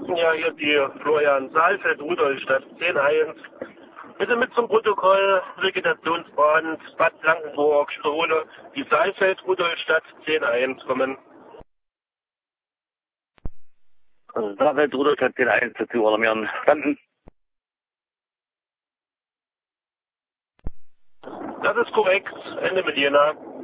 Ja, hier die Florian Saalfeld, Rudolstadt 10-1. Bitte mit zum Protokoll, Vegetationsbahn, Bad Blankenburg, Stole, die Saalfeld, Rudolstadt 10-1 kommen. Saalfeld, Rudolstadt 10-1 zu alarmieren. Verstanden. Das ist korrekt. Ende mit Jena.